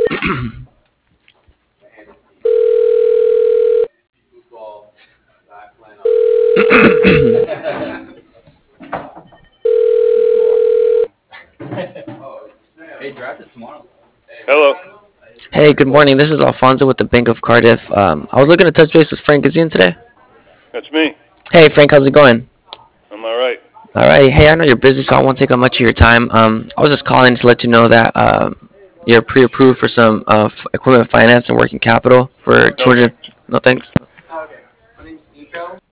Hello, Hey, good morning. This is Alfonso with the Bank of Cardiff. I was looking to touch base with Frank. Is he in today? that's me. Hey, Frank, how's it going? Am I right? All right. Hey, I know you're busy, so I won't take up much of your time. I was just calling to let you know that you're pre-approved for some equipment finance and working capital for No 200. thanks. No thanks.